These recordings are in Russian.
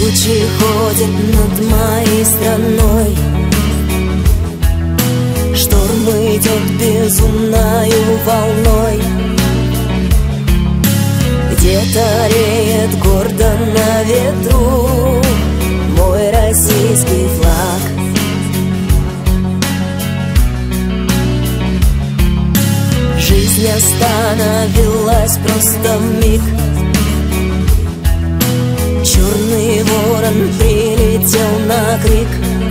Тучи ходят над моей страной, шторм идет безумною волной. Где-то реет гордо на ветру мой российский флаг. Жизнь остановилась просто вмиг. Черный ворон прилетел на крик.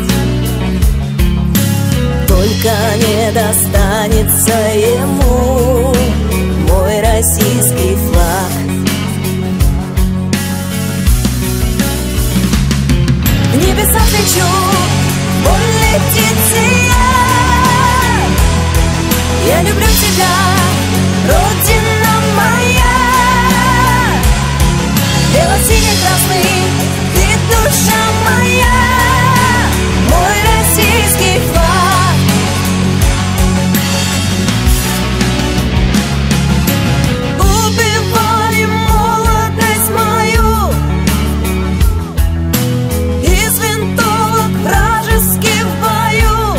Только не достанется ему мой российский флаг. В небеса лечу, боль летит я люблю тебя, Родина моя. Бело-синий-красный, ты душа моя, мой российский флаг. Убивали молодость мою из винтовок вражеских в бою.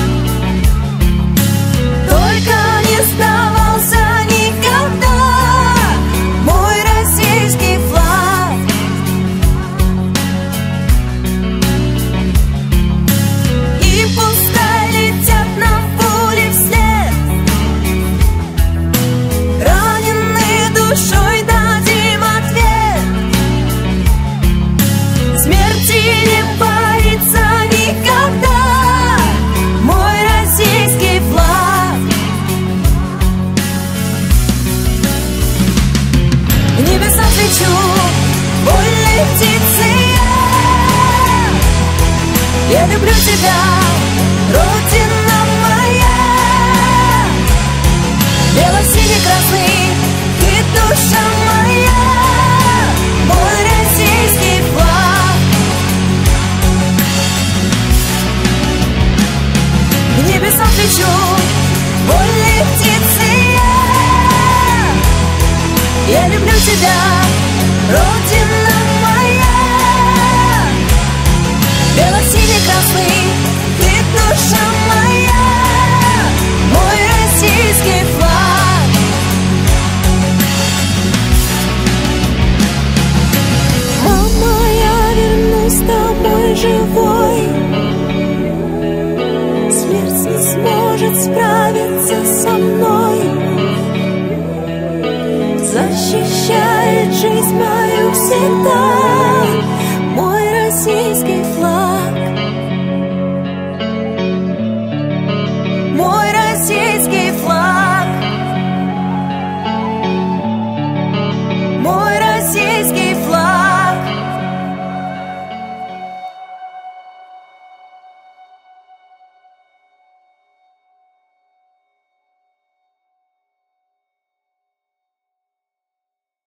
Только не сдавался никогда мой российский флаг. И пускай летят на пули вслед, раненые душой дадим ответ. Смерти не боится никогда мой российский флаг. В небеса лечу, боль летит я люблю тебя, Родина моя. Бело-синий-красный, ты душа моя, мой российский флаг. В небеса лечу, боль летит я люблю тебя, Родина моя. Бело-синий-красный, ты душа моя, мой российский флаг. Мама, я вернусь домой живой. Смерть не сможет справиться со мной. Защищает жизнь мою всегда